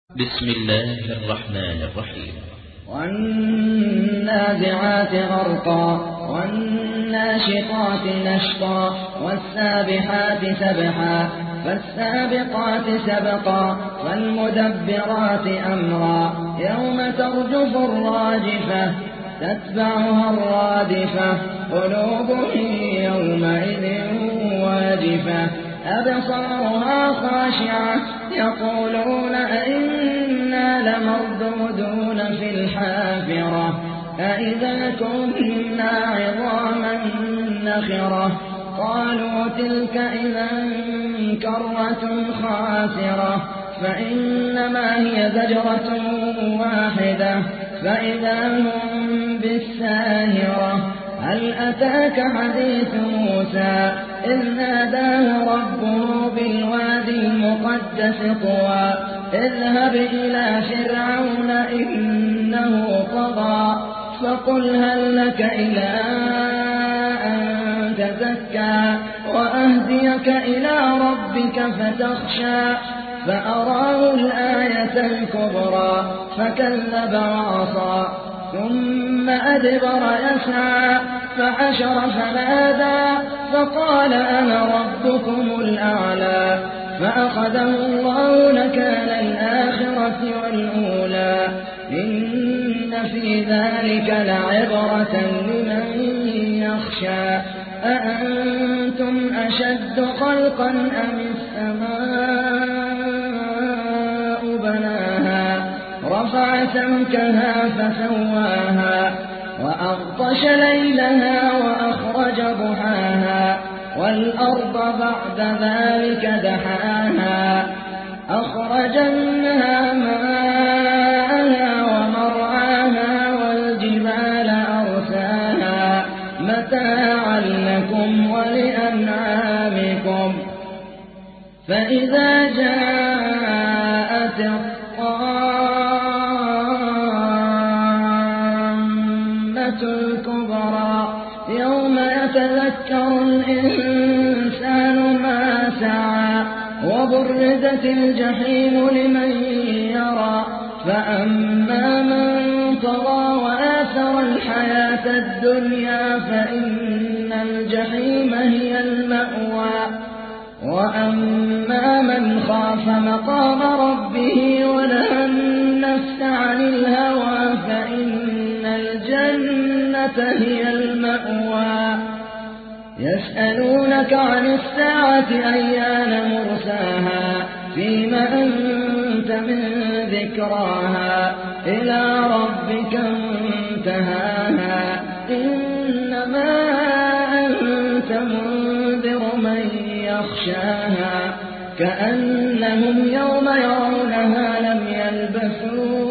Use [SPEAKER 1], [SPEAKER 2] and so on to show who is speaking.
[SPEAKER 1] بسم الله الرحمن الرحيم.
[SPEAKER 2] والنازعات غرقا والناشطات نشطا والسابحات سبحا فالسابقات سبقا فالمدبرات أمرا يوم ترجف الراجفة تتبعها الرادفة قلوب يومئذ واجفة أبصارها خاشعة يقولون أئنا لمردودون في الحافرة أئذا كنا عظاما نخرة قالوا تلك إذا كرة خاسرة فإنما هي زجرة واحدة فإذا هم بالساهرة هل أتاك حديث موسى إذ ناداه ربه بالوادي المقدس طوى اذهب إلى فرعون إنه طغى فقل هل لك إلى أن تزكى وأهديك إلى ربك فتخشى فأراه الآية الكبرى فكذب وعصى ثم أدبر يسعى فحشر فنادى فقال أنا ربكم الأعلى فأخذه الله نكال الآخرة والأولى إن في ذلك لعبرة لمن يخشى أأنتم أشد خلقا أم السماء بناها رفع سمكها فسواها وأغطش ليلها وأخرج ضحاها والأرض بعد ذلك دحاها أخرج منها ماءها ومرعاها والجبال أرساها متاعا لكم ولأنعامكم فإذا جاءت الكبرى يوم يتذكر الإنسان ما سعى وبرزت الجحيم لمن يرى فأما من طغى وآثر الحياة الدنيا فإن الجحيم هي المأوى وأما من خاف مقام ربه ونهى النفس عن الهوى فإن الجنة هي المأوى يسألونك عن الساعة أيان مرساها فيما أنت من ذكراها إلى ربك منتهاها إنما أنت منذر من يخشاها كأنهم يوم يرونها لم يلبثوا